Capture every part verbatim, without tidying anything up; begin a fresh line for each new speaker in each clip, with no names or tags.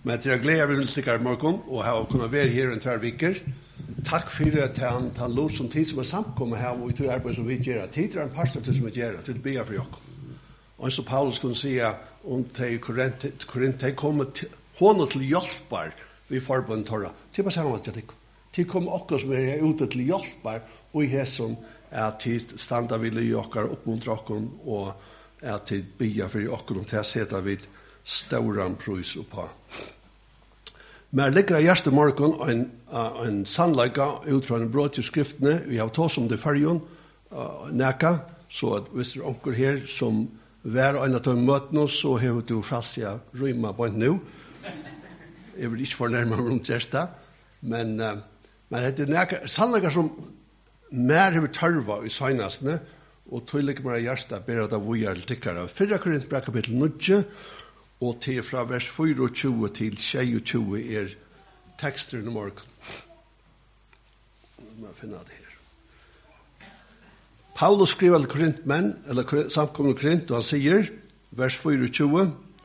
Men til jeg gleder vi vil stikke i morgen, og ha kunnet være her en tvær viker. Takk for at han, han lot som tid som er samkommet her, og i tog arbeid som vi gjør. Tid er en pastor til som vi gjør, til be for dere. Og så Paulus kunne si om til Korint, de kommer hånda til hjelper vi forbund torra. Til på samme måte, til kommer okker som er ute til hjelper, og i hæsson er tid standa vi i okker, oppmuntra okker, og er tid bia for okker, og til å sette vi stauran prøys oppa. Men ligger i hjerte morgen en, en sannleika ut fra en brot i skriftene. Vi har tås om det fargen, uh, neka, så at hvis det er onker her som hver en av de møtene, så har du frasja rymma på en nå. Jeg vil ikke fornærme rundt gjersta, men, uh, men det er neka, sannleika som mer har tørva i søgnastene, og tog ligger mer i hjerte, ber at det vujar til tikkere. Fyrre Korint bra kapittel nio, og til fra vers tjuefire til tjuesju er tekster i morgen. Nå må jeg finne det her. Paulus skriver til korintmenn, eller samkomne Korint, og han sier, vers tjuefire,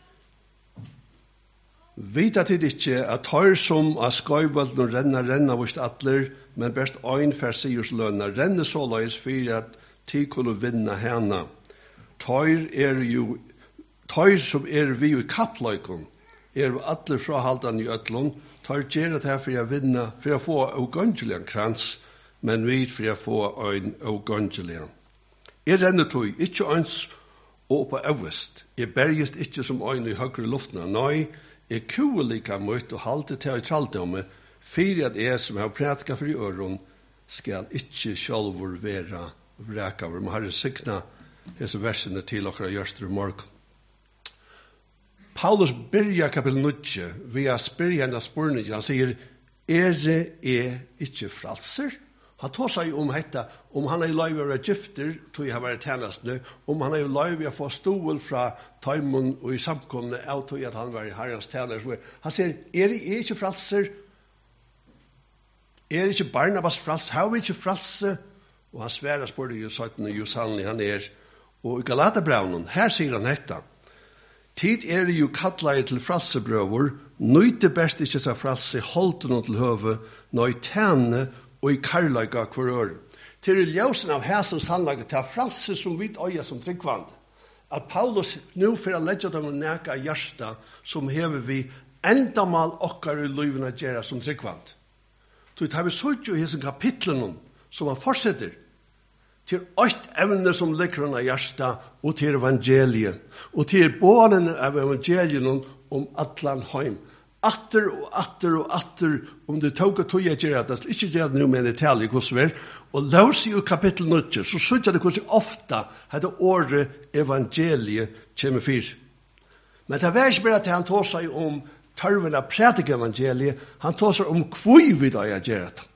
«Vita tid ikkje at har som av skøyvølden og renna renna vårt atler, men best ein fær sigurslønna, renne såleis for at tid kunne vinna hana. Tøyr er jo Tøyr som er vi i kappløykon, er vi alle frahaldan i øtlån, tøyr gjør det her for å vinne, for å få ogangelian krans, men vi for å få en ogangelian. Jeg renner tøy, ikke øns og på øvest. Jeg bergest ikke som øyn i høyre luftna, nei, jeg kuer lika møtt og halte til å traldomme, for at jeg som har prætka for i øron, skal ikke sjálvur vera vrekaver. Man har sikna disse versene til okra gjørster i morgen. Paulus byrjar kapitel nio, vi har spyrja enda spurning, han sier, er er ikke fralser? Han tar seg om dette, om han er løyve å være gifter, tog jeg har vært tjenestene, om han er løyve å få stol fra Taimon og i samkomne, av tog at han var i herrens tjenester. Han sier, er er ikke fralser? Er ikke Barnabas fralser? Har vi ikke fralser? Og han sværer spurning jo sytten, jo sannlig han er. Og i Galaterbraunen, her sier han dette, tid er jo kattleie til fralsebrøver, nøyte best ikke seg fralse, holdt noe til høve, nøy tjene og i karlaga hver øre. Til ljøsen av hæsen sannlaget til fralse som vidt øya som tryggvand, at Paulus nå for å legge dem neka hjärsta som hever vi endamal okkar i løyvene gjøre som tryggvand. Så tar vi sånn jo i hessen kapitlen som han fortsetter, til åtte evne som ligger under hjärsta og til evangeliet. Og til bånen av evangeliet om atlan heim. Atter og atter og atter om det tog og tog jeg gjør det. Ikke gjør det nå med en detalj hvordan det er. Og løs i kapittel nio, så synes jeg det hvordan ofte hadde året evangeliet kommer fyr. Men det var ikke bare at han tar seg om tørven av prædik evangeliet. Han tar seg om hvor vi da jeg gjør det.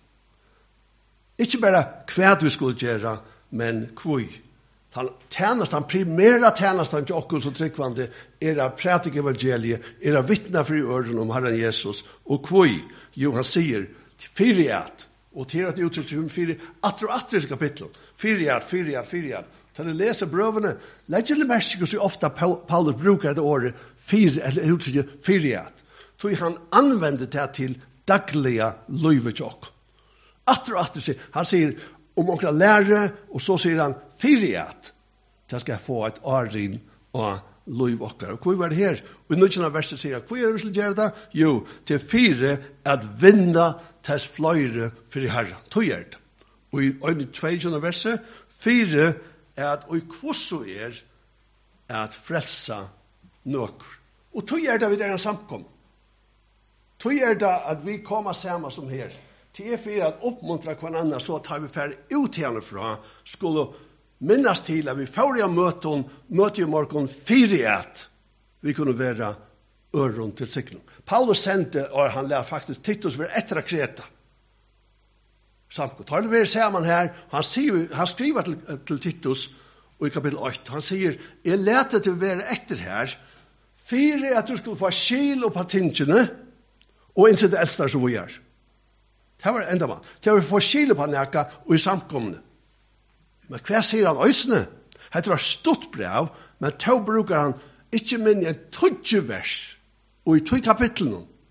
Ikke bare hva vi skulle gjøre, men kvui. Han tjänastan, primera tjänastan till oss som tryggvande är att predika evangeliet, är att vittna för öron om Herren Jesus. Och kvui, jo han säger, fyriat, och till att uttrycka om fyriat, atro atro kapitel, fyriat, fyriat, fyriat. Så när du läser brövarna, lägger det mest så ofta Paulus brukar det året, fyr, eller uttrycka fyriat. Så han använder det till dagliga livet och atro atro, han säger, om okra lärare, och så säger han, fyriat, det ska få ett arrin och liv okkar. Och hur var det här? Och i nödvända verset säger han, hur är det vi skulle göra det? Jo, till fyra att vinna tess flöjre för i herra. Tog är det. Och i tjugoandra verset, fyra är att och kvosso är att frälsa nöker. Och tog är det vid en samkom. Tog är det att vi kommer samma som här. Till er för att uppmuntra varandra så att vi färd ut härifrån skulle minnas till att vi får jag möten, möter i morgon fyriat. Vi kunde vara öron till sikning. Paulus sände och han lär faktiskt Titus för ettra Kreta. Samtidigt tar det vi samman här. Han, säger, han skriver till, till Titus och i kapitel åtta. Han säger, jag lät det till vara efter här. Fyra att du skulle få skil och patinterna och inte det äldsta som vi gör. Det var enda man. Det var få skil på näka och i samkomne. Men hva sier han øysene? Det var stort brev, men to bruker han ikke minne en tøtje vers, og i tøy kapitlen,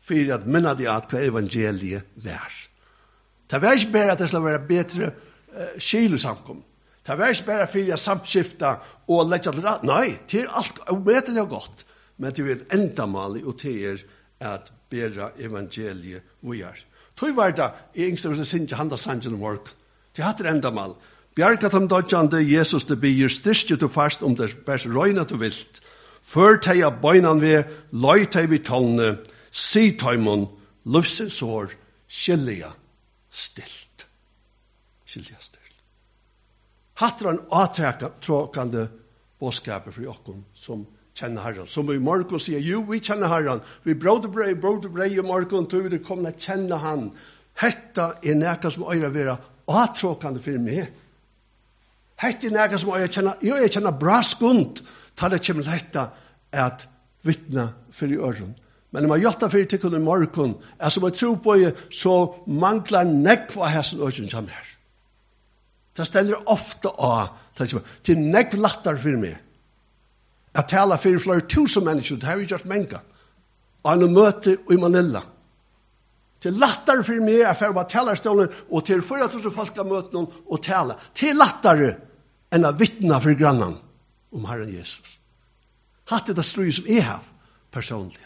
för att minna det att hva evangeliet vær. Det var ikke bare at det skulle være bedre uh, skilusamkom. Det var ikke bare for å samskifte og legge til rett. Nei, det er alt, og med det er godt. Men det er en endamal og det er at bedre evangeliet vi er. Tog var det, i yngste hvis jeg synes ikke handler sannsyn om work. Det er hatt endamal. Bjargat om dodjande Jesus det byr styrstje til fast om det bærs røynet og vilt. Før teg av bøynan vi, løy teg vi tålne, si tøymon, løvsens år, skilja stilt. Skilja stilt. Hatt er en avtråkande bådskaper for jokken som kjenner Herren. Som i morgen sier, jo, vi kjenner Herren. Vi bråder brei, bråder brei i morgen, tog vi det kommer til å kjenne han. Hetta er nekka som øyre være avtråkande for meg. Hetta er nekka som øyre kjenner, jo, jeg kjenner bra skund, tar det kommer hetta at vittna for i øren. Men når man gjør det for i tikkene i morgen, er som jeg tror på, så mangler nekva hessen øyren kommer her. Det stender ofte av, til nekv lattar for meg. Jeg taler for flere tusen mennesker, det har vi gjort menga. Og en møte i Manila. Til lattere for meg, jeg får bare talerstående, og til fyra tusen folk har møtt noen og tale. Til lattere enn å vittne for grannen om Herren Jesus. Hatt det strøy som jeg har personlig.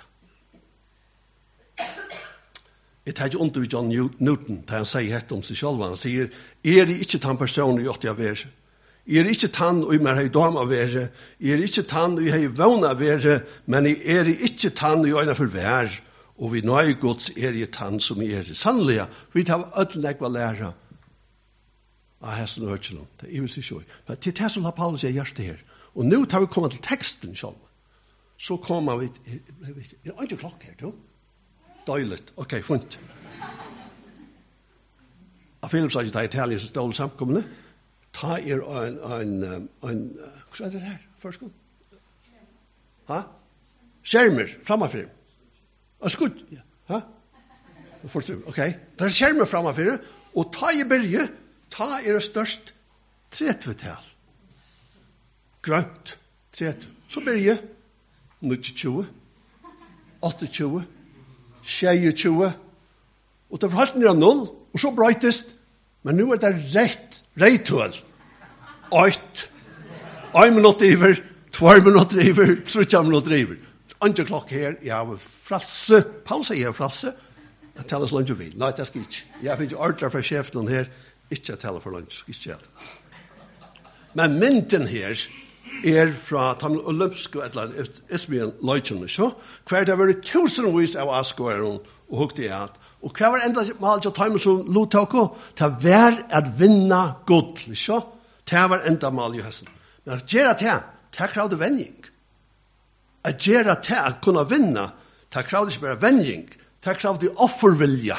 Jeg tar ikke under John Newton, da han sier dette om seg selv. Han sier, er det ikke den personen jeg åtte av er? Jeg er ikke tann og jeg har dam av være. Jeg er ikke tann og jeg har vån av være, men jeg er ikke tann og jeg er for vær. Og vi nøye gods er jeg tann som jeg er. Sannelig, vi tar ødelig hva lære av hesten og hørselen. Det er ikke så. Men til det som la Paulus jeg gjør det her. Og nå tar vi kommet til teksten selv. Så kommer vi til, er det ikke klokk her, du? Døylet. Ok, funnet. Av Philips har ikke tatt Italien som stål samkommende. Ta er en, en, en, hva er det her? Førskånd? Ha? Skjermer, framafyr. Og skudd, ja. Ha? Forstår, ok. Det er skjermer framafyr, og ta i berge, ta er det størst tretvetal. Grønt, tretve. Så berge, nittiotjue, åttiotjue, tjueotjue, og det var helt ned av null, og så brøytest. Men nu er det rett, reitøl. Oit. Ein minutt iver, tvær minutter iver, trutja minutter iver. Andre klokk her, jeg har frasse. Paul sier jeg frasse. Jeg teller så langt jeg vil. Nei, det skal ikke. Jeg finner ordre fra sjefen her. Ikke jeg teller for langt, ikke jeg. Men mynden her er fra den olympiske et eller annet, Ismien Leutjene, så. Hver det har vært tusenvis av avskåren og hukte i at. Og hva var enda mal til å ta med som lottako? Det var at vinna godt, så. Det var enda mal i hessen. Men at gjøre det, det kravde vending. At gjøre det, at kunne vinna, det kravde ikke bare vending, det kravde offervilja.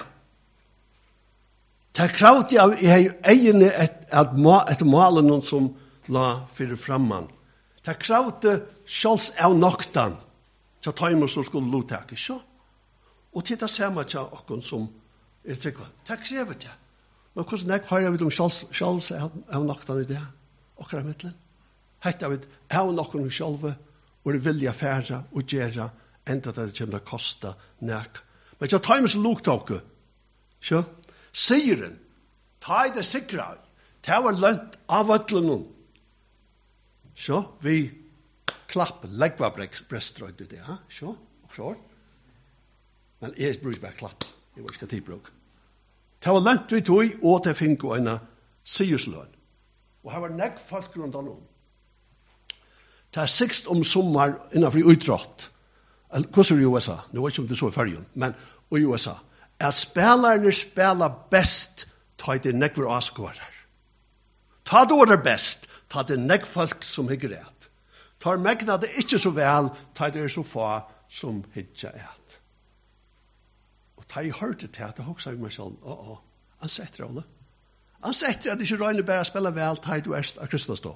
Det kravde av egene et, et, et malen noen som la fyrir framman. Det kravde sjåls av noktan, til å ta med som skulle lottako, så. Og til det samme til åkken som er tryggva. Takk krever det. Men hvordan jeg har vi om sjálfs av noktan i det? Okkara mittlen. Hette vi av noktan i sjálfe og det vilja færa og gjera enda det kommer til å kosta nek. Men til å ta med seg luktåke, så sieren, ta i det sikra, ta var lønt av ødlen så vi klapp, legva brestrøyde det, ha? Så, og så. Men jeg bruker bare klapp. Jeg var ikke tidbruk. Det var langt vi tog, og det fikk en siersløn. Og her var nekk folk rundt om. Det er sikst om sommer innenfor utrått. Hvordan er det i U S A? Nå vet ikke om det er så i fergen, men i U S A. At spillerne spiller best, ta det nekk for avskårer. Ta det ordet best, ta det nekk folk som hikker et. Ta megna det ikke så vel, ta det er så få som hikker et. Da jeg hørte til at jeg hoksa i meg selv, å, å, han setter det. Han setter at det ikke røyner bare å spille vel, da du er av Kristostoff.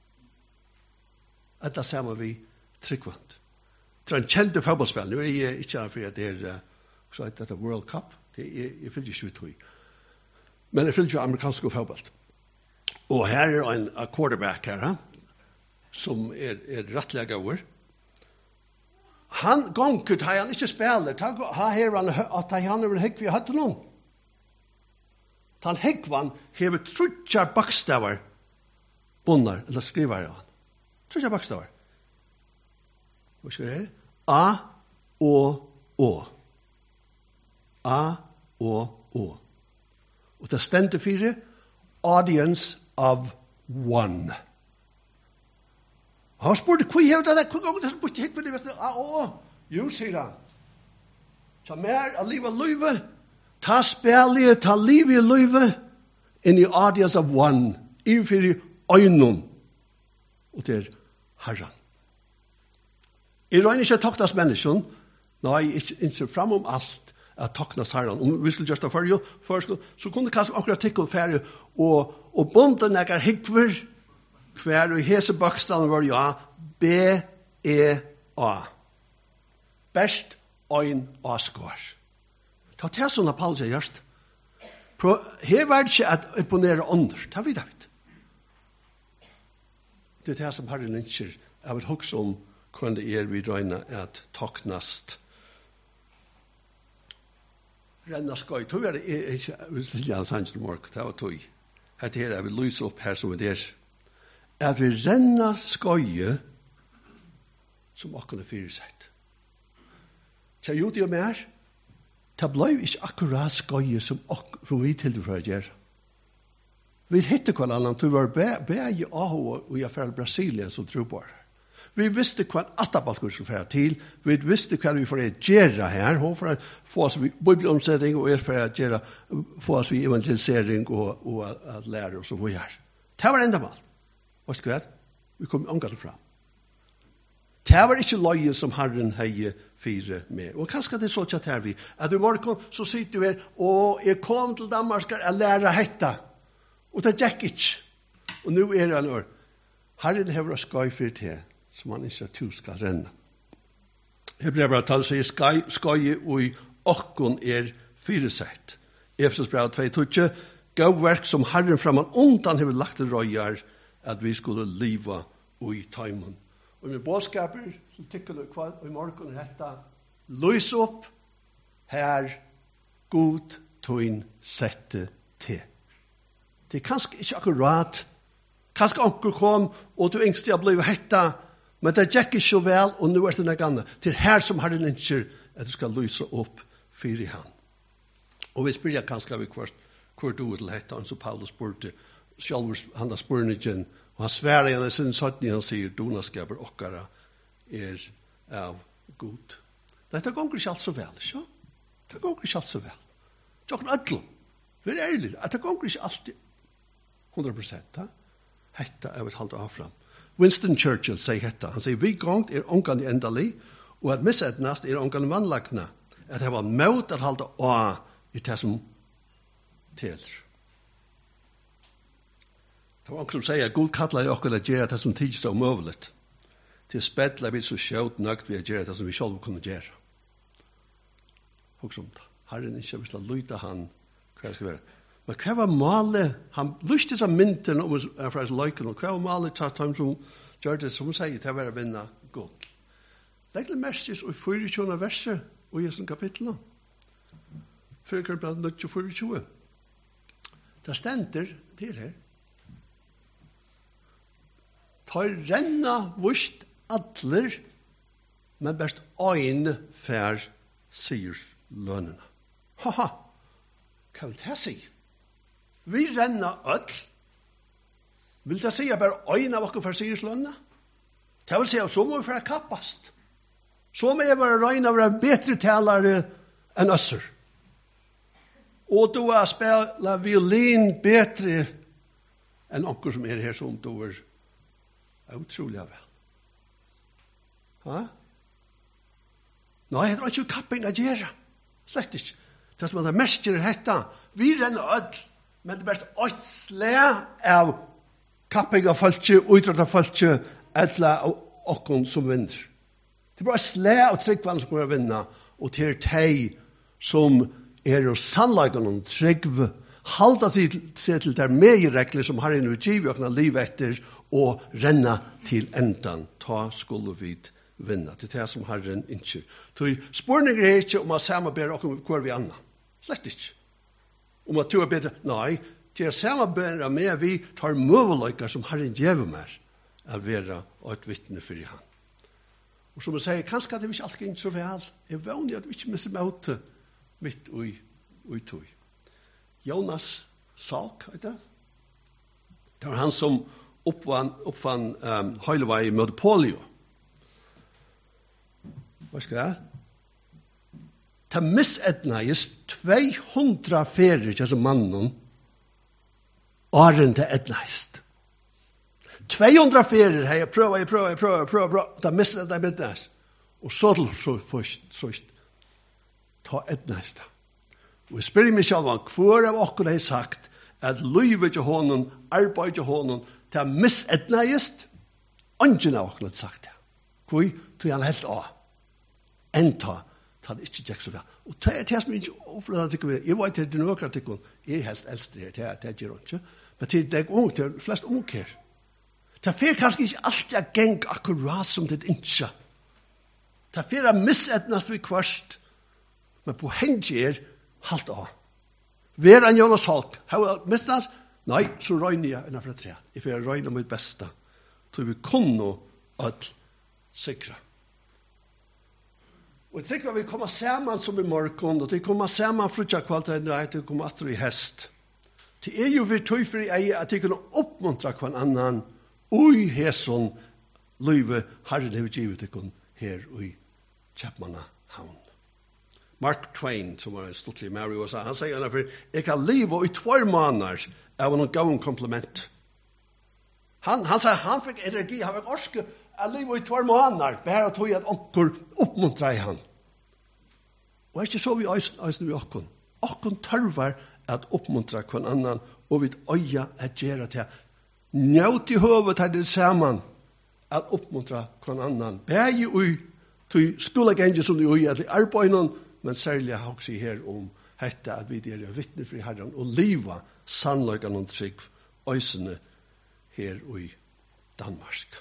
At det samme vi tryggvant. Det er en kjente fotballspill. Nå er jeg ikke her for at det er, så er det World Cup. Det er, jeg fyller ikke ut høy. Men jeg fyller ikke amerikansk fotball. Og her er en quarterback her, som er, er rettelig over. han gonker til han ikke spiller. Han her han at han er hekk vi hadde noen. Han hekvan hever trutjar bakstavar bunnar, eller skriver han. Trutjar bakstavar. Hva skal det her? A, O, O. A, O, O. Og det stendte fire audience of one. Han spurte, hva hever det der? Hva ganger det bort hekk for det? A, O, O. Jo, sier han. Ta mer av livet og livet. Ta spærlige, ta liv i livet inn i audience of one, i fyrir øynun, og det er Herren. Jeg røyner ikke toknas mennesken, nei, ikke, ikke fram om alt at toknas Herren. Om vi skulle gjøre det for jo, så kunne kanskje akkurat tikkel færre, og, og bonden er hikver, hver og hese bakstaden var ja, B, E, A. Best øyn og skår. Ta til sånne Paulus er gjørst. Her var det ikke at imponere ånder. Ta vidt det. Det er det som Herren ønsker. Jeg vil huske om hvordan det er vi drøyner at toknast. Renna skøy. Tog er det ikke, hvis det ikke er sanns til morgen. Det var tog. Hette her, jeg vil lyse opp her som det er. At vi renna skøy som åkken er fyrsett. Tja, jo, det er mer. Det ble ikke akkurat skøye som, som vi til det for å gjøre. Vi hittet hva annan, du var be i Aho og i affæren Brasilien som tro på. Vi visste hva atabalkur skulle fære til. Vi visste hva vi får gjøre her. Hun får få oss bibelomsetning og er for å gjøre, få oss evangelisering og, og at lære oss og hva gjør. Det var enda mal. Vet du hva? Vi kom omgatt fram. Det var ikke løyen som Herren heier fire med. Og kanskje det er så tjatt her vi. At i morgen så sitter vi her, og jeg kom til Danmark og lære hetta. Og det gikk ikke. Og nå er det en år. Herren hever å skøy for det, som han ikke to skal renne. Jeg ble bare tatt seg skøy og i åkken er fyresett. Efesos brev två tutje, gå verk som Herren framan undan hever lagt til røyer, at vi skulle liva og i taimen. Og med bådskaper, så tykker du hva i morgen er dette, løs opp her god tøyn sette til. Det er kanskje ikke akkurat, kanskje onker kom, og du yngste har blivet hetta, men det gikk ikke så vel, og nå er det noe annet. Det er her som Herren ønsker at du skal løse opp for i han. Og vi spør kanskje vi hvor, hvor du vil hetta, og så Paulus spurte, selv han har spørningen, og han sværer igjen i sin sattning, han sier, donaskaper okkara er av god. Dette gonger ikke alt så vel, ikke? Det gonger ikke alt så vel. Tjokken ødel, vi er ærlig, at det gonger ikke alltid hundra prosent. Hetta er vi halde av fram. Winston Churchill sier hetta, han sier, vi gongt er ongan i endali, og at missetnast er ongan i mannlagna, at det var møt at halde av i det som teler. Det var også som sier at Gud kallar i okkur at gjøre det som tids er omøvelet. Til spedler vi så sjøt nøgt vi at gjøre det som vi selv kunne gjøre. Også om det. Herren ikke vil lytte han hva det skal være. Men hva var malet? Han lyste seg mynten om fra hans løyken, og hva var malet tatt ham som gjør det som sier til å være vinna god. Legg det mest i fireogtjúgunda verset og i sånn kapittel. Før kan det bli fireogtjúgu. Det stender til her. Tar renna vust atler, men best øyne fær sier lønene. Haha, hva vil det si? Vi renna ødel. Vil det si at bare øyne av okker fær sier lønene? Det vil si at så må vi fære kappast. Så må jeg bare røyne av være bedre talere enn øsser. Og du har spela violin bedre enn okker som er her som du er utrolig vel. Ha? Nei, det var ikke kapping å gjøre. Slett ikke. Det som er mest gjør dette. Vi renner ødel, men det er bare et slag av kapping av folket, utrådt av folket, eller av okken som vinner. Det er bare et slag av tryggvann som kommer å vinne, og til de som er og sannleggen og tryggve, halda seg til der medregler som har en utgivet og liv etter, og renna til endan. Ta skulle vi vinna. Det er det som Herren ikke. Så spørningen er ikke om å samarbeide og hver vi annan. Slett ikke. Om at du er bedre. Nei, til å samarbeide med vi tar møveløyker som Herren gjør meg å være et vittne for han. Og som jeg sier, kanskje at det ikke alltid er så vel. Jeg er vanlig at vi ikke misser meg ut mitt ui, ui tog. Jonas Salk, vet du? Det var han som oppfann, oppfann um, høylevei med polio. Hva skal jeg? Ta misednægis tvehundra ferir til som mannen åren til ednægist. tvehundra ferir har jeg prøvd, jeg prøvd, jeg prøvd, jeg prøvd, prøvd, ta misednægis ednægist. Og så til så først, så ta ednægist. Og jeg spør meg selv, hver av okker har sagt at livet til hånden, arbeid til hånden, ta misednægist, ingen av okker har sagt det. Hvor tog han helt av. Enta, ta det ikke tjekk så vel. Og det er det som ikke opplevde at jeg var til det nøkere at jeg er helst eldste her, det er det gjør ikke. Men til det er ung, det er flest ung her. Det er kanskje ikke alltid er geng akkurat som det ikke. Det er fyrir misetnast vi kvart, men på hengi er halt av. Ver en Jonas Salk, har vi mistet? Nei, så røyner jeg innenfor tre. Jeg får røyne mitt beste. Så vi kunne at sikre. Og jeg tenker at vi kommer sammen som i morgen, og det kommer sammen frutja kvalitet, og det kommer atter i hest. Det er jo vi tog for ei at jeg kunne oppmuntra hver annan, og i hæson, løyve Herren har givet dere her i Kjapmanna havn. Mark Twain, som var en stortlig Mary, han sier henne for, jeg kan leve i tvær måneder av en gavn kompliment. Han, han sier, han fikk energi, han fikk orske, jeg lever i tvær måneder, bare tog at onker oppmuntrer i han. Og er ikke så vi øyne vi okken. Okken tørver at oppmuntre hver annan, og vi øye at gjøre til. Njøt i høvet her det sammen, at oppmuntre hver annan. Bare i ui, til skolegenge som du ui, at vi arbeider noen, men særlig har også her om dette, at vi er vittne for Herren, og liva sannløyken og trygg, øysene her i Danmark.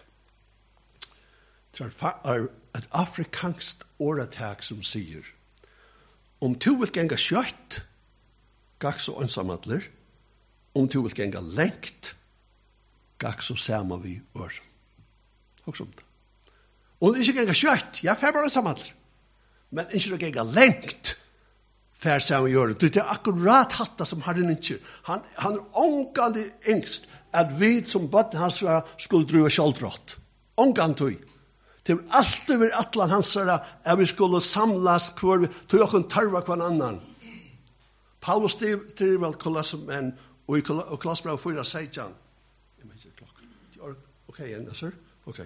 Det er et afrikansk åretak som sier, om du vil genga kjøtt, gakk så ansamadler, om du vil genga lengt, gakk så sama vi ør. Også om det. Om du ikke genga kjøtt, ja, fer bare ansamadler. Men ikke du genga lengt, fer sama vi ør. Det er akkurat hatta som Herren ikke. Han, han er ångande engst at vi som bøtten hans skulle drive kjaldrott. Ångande tog. Det er alltid ved atlan hansara at vi skulle samlas hver vi, tog okken tarva hver annan. Paulus styrer vel Kolossemenn, og i Kolossebrevet fyra seijan. Jeg vet ikke klokken. Ok, en, sir? Ok.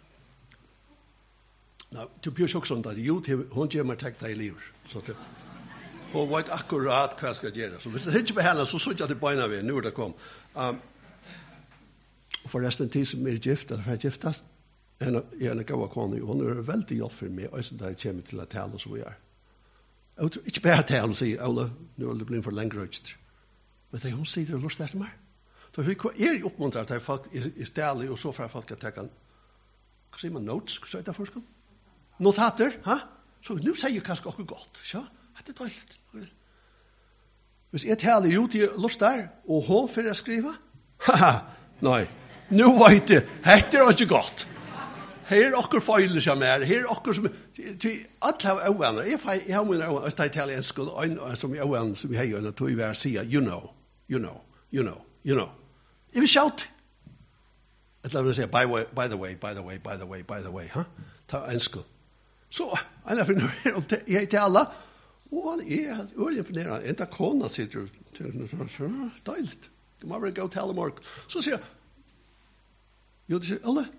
Nå, til Bjørn Sjoksson, da det jo til, hun gjør meg tekta i livet. Så til, hun vet akkurat hva jeg skal gjøre. Så hvis det ikke på henne, så synes jeg til beina ved, nå er det kom. Um, forresten, tid som er gift, eller for giftast, en er en gav kone, og hun er veldig hjelp for meg, og det kommer til å tale som vi er. Ikke bare tale og sier, Ola, nå er det blitt for lengre røyst. Men det hun sier, det er lust etter meg. Så vi er i oppmuntret at folk er stærlig, og så får folk at jeg kan, hva sier man, notes, hva sier det for skal? Notater, ha? Så nå sier jeg kanskje også godt, ja, det er døylt. Hvis jeg taler jo til lust der, og hun får jeg skrive, haha, nei, nå vet jeg, dette er ikke godt. Her er okkur feiler som er, her er okkur som, til alle har øvende, jeg har mine øvende, det er italiensk, og en som er øvende, som jeg har, tog jeg sier, you know, you know, you know, you know. Jeg vil shout. Jeg vil si, by, way, by the way, by the way, by the way, by the way, ha? Ta en skuld. Så, en av finner, jeg til alle, og jeg er øyelig imponerende, enda kona sitter, deiligt, du må bare gå til alle morgen. Så sier jeg, jo, det sier, alle,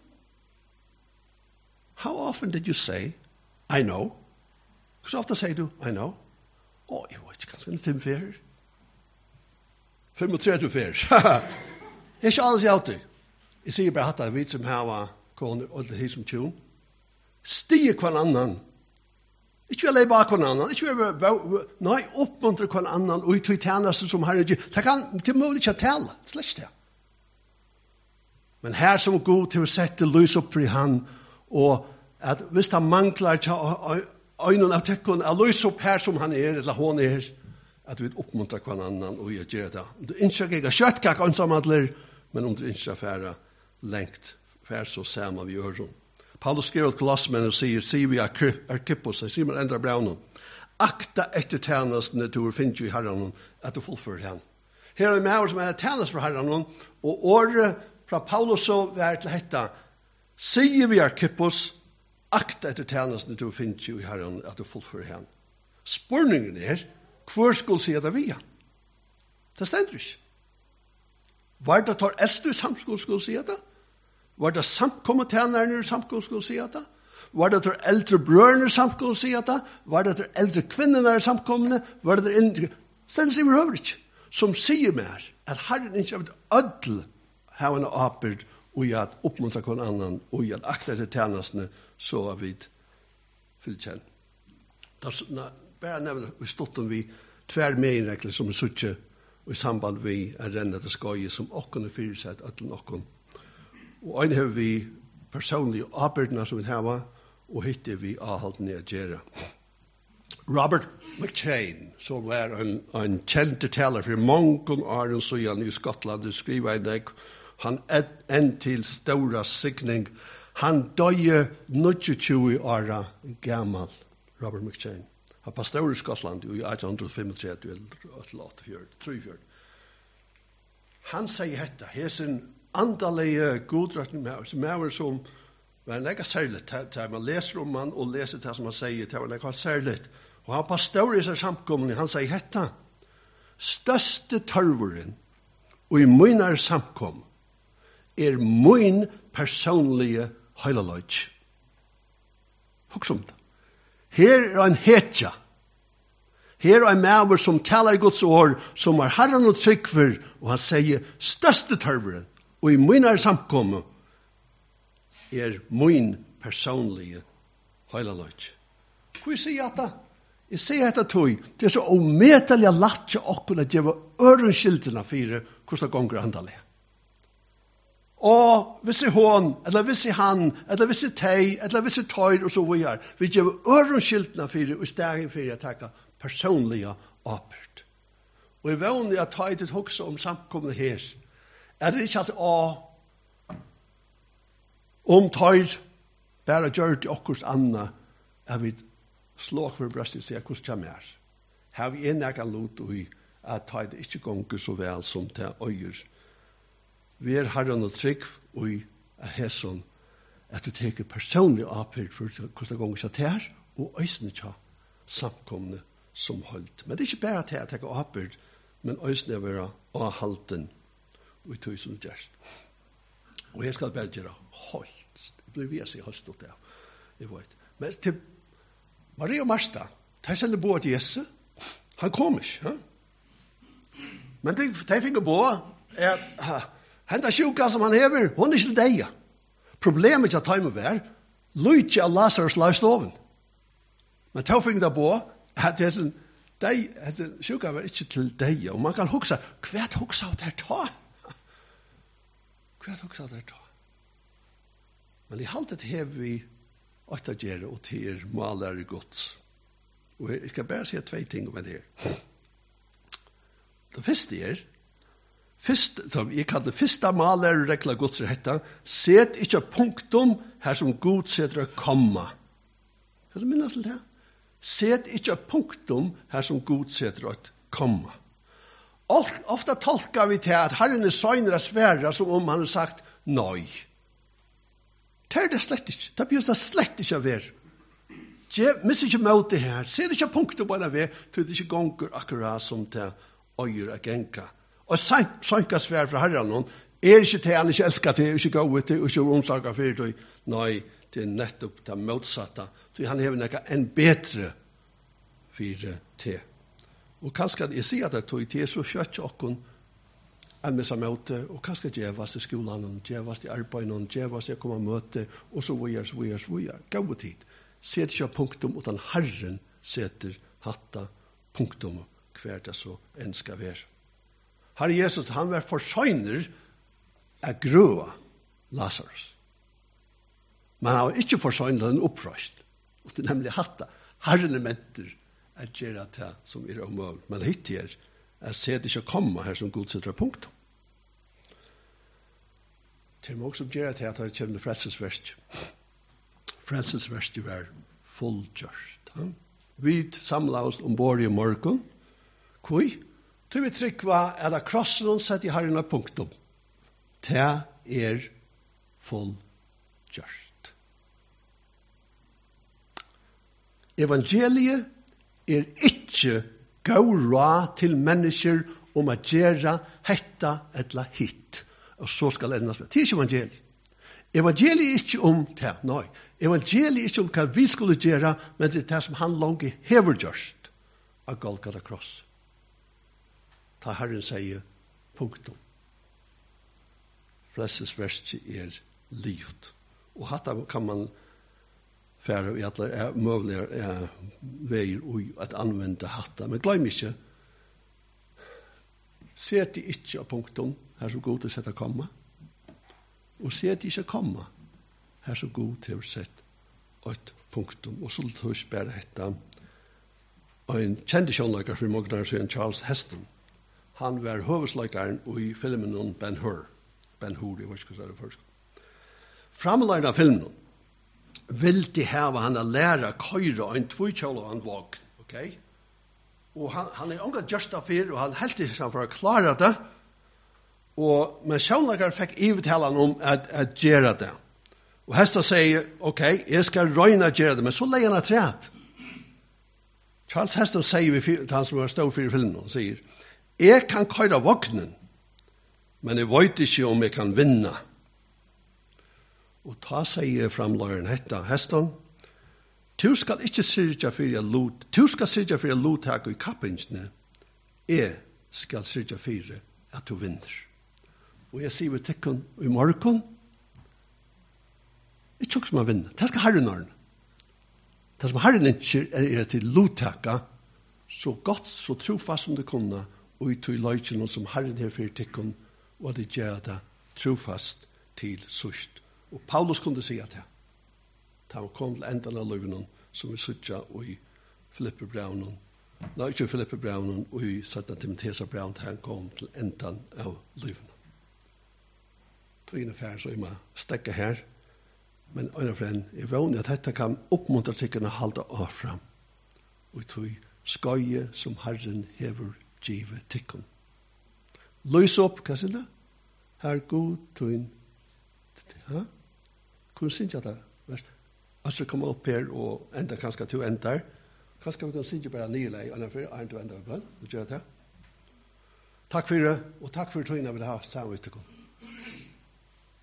how often did you say, I know? Hvor ofte sier du, I know? Å, jeg vet ikke, kanskje en fem ferier. Fem og tredje ferier. Jeg er ikke alles i alltid. Jeg sier bare at det er vi som har kone, og det er som tjon. Stige hver annan. Ikke vil jeg bare hver annan. Ikke vil jeg bare, nei, oppmuntre hver annan, og i tog tjeneste som har ikke. Det kan, det må ikke tale, slett det. Men her som god til å sette lys opp for han, og at hvis han manglar øynene av tekken, at løs opp her som han er, eller hon er, at vi oppmuntrar hver annan og jeg gjør det. Du innskjer ikke kjøttkak ansamadler, men om du innskjer færa lengt, fær så sama vi gjør. Paulus skriver til Kolossmenn og sier, sier vi Arkippos, sier man endra braunen, akta etter tjenestene du finner i herren, at du fullfører han. Her er vi med som er tjenest for herren, og året fra Paulus så er til dette, sier vi Arkippos, akta etter tjenestene du finner i herren, at du fullfører han. Spørningen er, hvor skulle si det vi? Det stender ikke. Var det tar eldste samskole skulle si det? Var det samkommet tjenerne i samskole skulle si det? Var det tar eldre brødene i samskole si det? Var det tar eldre kvinnerne i samkommende? Var det tar eldre... Stender seg overhodet ikke. Som sier mer, at Herren ikke har ødel har en apert og i at oppmuntra hver annan og i at akta etter tjenestene så er vi fyllkjenn. Bare nevne, vi stått om vi tver meginregler som er suttje og i samband vi er rennet til skoje som okkon er fyrsett ødel nokkon. Og ein har vi personlige apertene som vi hava og hittir vi avhalden i agera. Robert McChain, som var en, en kjent taler for mange år siden i Skottland, skriver en dag, han er en til stora signing. Han døye tjueåtte år gammal, Robert McChain. Han var pastor i Skottland i eighteen thirty-five eller eighty-four. Han sier dette, hesen andalige godrøtten med, som er som var en lega særligt, til man leser om han og leser det som han sier, til man lega særligt. Og han pastor i seg samkomne, han sier dette, største tørveren og i munar samkom er mun personlige heilaløyt. Husk om det. Her er en hetja. Her er en maver som taler i Guds år, som har herren og tryggfer, og han sier, største tørveren, og i munar samkomme, er mun personlige heilaløyt. Hva sier jeg da? Jeg sier etter tog, det er så ometelig latt til åkken at jeg var ørenskildene for hvordan det gonger andalig. Og hvis jeg hon, eller hvis jeg han, eller hvis jeg teg, eller hvis jeg tøyr, og så vi er, vi gjør ørenskildene for og stegen for å takke personlige apert. Og jeg vanlig at ta et hokse om samkomne her, er det ikke at å, om tøyr, bare gjør det okkurs anna, er vi slåk for brøstet og sier hvordan kommer her. Har vi en egen lot i at ta det ikke gonger så vel som til øyer. Vi er herren og trygg og i hæsson at du teker personlig apert for hvordan det gonger seg til her og øysene tja samkomne som holdt. Men det er ikke bare til at jeg teker apert, men øysene er være avhalten og i tog som gjerst. Og jeg skal bare gjøre holdt. Det blir vi å si holdt stort der. Jeg vet. Men til Maria og Marsta, de sender bo til Jesu. Han kom ikke. Ja? Men de, de fikk bo er henda sjuka som han hever, hun er ikke deg. Problemet er at de må være, lytje av Lazarus lavstoven. Men de fikk de bo, at det er sånn, de sjuka var ikke til deg. Og man kan huksa, hva er huksa av det ta? Hva er huksa av det ta? Men i halvtet hever vi åtta gjere og til maler i gods. Og jeg skal bare si tvei ting om det her. Det første er, fyrst, som jeg kaller det første maler i regla gods er hetta, set ikke punktum her som god setter å komme. Kan du minnes til det? Set ikke punktum her som god setter å komme. Ofta tolkar vi til at herren er søgnere svære som om han har sagt nei. Det er det slett ikke. Det blir det slett ikke av er. Miss ikke mot det her. Se det ikke punktet på en av er, til det ikke gonger akkurat som til øyer og genka. Og sankas vær fra herren, er ikke til han ikke elsker til, ikke gå ut til, ikke omsorger for det. Nei, det er nettopp det motsatte. Så han har nekka en bedre for det. Og kanskje jeg sier at det tog til, så kjøtt okken en missa møte, og kanskje djevast i skolan, djevast i arbeid, djevast i å komme møte, og så vujar, så vujar, så vujar. Gå og tid. Set ikke punktum, utan Herren setter hatta punktum hver det så en skal være. Herre Jesus, han var forsøgner av grøa Lazarus. Man har ikke forsøgnet en opprøst. Og det er nemlig hatt det. Herren menter at gjøre det som er omøvd. Men hittil er at se det ikke komme her som god sitter punkt. Til må også gjøre det at det kommer frelsesverst. Frelsesverst var fullgjørst. Ja? Vi samla oss ombord i morgen. Hvor? Til vi trykker at det krossen og sett i herren av punktum. Det er fullgjørst. Evangeliet er ikke gaura til mennesker om at gjøre hetta eller hitt. Og så skal det endes med. Det er ikke evangeliet. Evangeliet er ikke om det, nei. Evangeliet er ikke om hva vi skulle gjøre, men det er det som han langt hever gjørst av Golgata kross. Ta Herren sier punktum. Frelsesverset er livet. Og hatta kan man fære i alle er mulige er, veier og at anvende hatta. Men glem ikke, se det ikke av punktum, her så god til å sette komme. Og se det ikke komme, her så god til å sette et punktum. Og så tog jeg bare etter en kjente kjønnlager for Mognar Søren Charles Heston. Han var hovedslageren i filmen om Ben-Hur. Ben-Hur, jeg vet ikke hva det er først. Framleggende av filmen vil de hava han å lære køyre en tvøykjøl og en våg. Okay? Og han, han er unga just av fyr, og han helt til seg for å klare det. Og, men sjøvnlager fikk ivetale han om at, at gjøre det. Og hesta sier, ok, jeg skal røyne å gjøre det, men så leier han et træt. Charles Heston sier vi til han som var stå for i filmen, han sier, jeg kan køyre vågnen, men jeg vet ikke om jeg kan vinne. Og ta sier framløyeren hetta, Heston, du skal ikke syrja for å lot, du skal syrja for å lottake i kappingsene, jeg skal syrja for at du vinner. Og jeg sier vi tikkun i morgen, det er ikke som å vinne. Det skal Herren ordne. Det som Herren ikke er til lottaka, så godt, så trofast som det kunne, og i tog løytjen som Herren her for tikkun, og det gjør det trofast til sørst. Og Paulus kunne si at det. Da han kom til enden av løyvenen, som vi sørger og i Filippe Braunen, nei, ikke Filippe Braunen, og i Søtna Timotesa Braun, da han kom til enden av løyvenen. Tøyene fær, så jeg må stekke her, men øyne for en, jeg vågner at dette kan oppmuntre tikkene å holde av fram, og tøy skøye som Herren hever givet tikkene. Løs opp, hva sier det? Her god tøyen. Ja? Hvor synes jeg det? Altså kommer opp her og enda kanskje to ender. Kanskje vi kan synes bare nye lei, og for en to ender. Gjør det? Takk for det, og takk for tøyene vi har sammen med tikkene.